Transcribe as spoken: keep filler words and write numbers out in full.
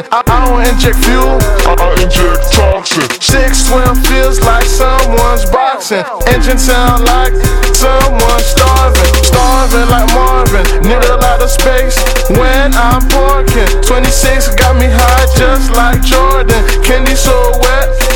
toxin. I, I don't inject fuel, I, I inject toxin. Six swim feels like someone's boxing. Engine sound like someone starving. Starving like Marvin, need a lot of space when I'm parking. Twenty-six got me high just like Jordan. Candy so wet,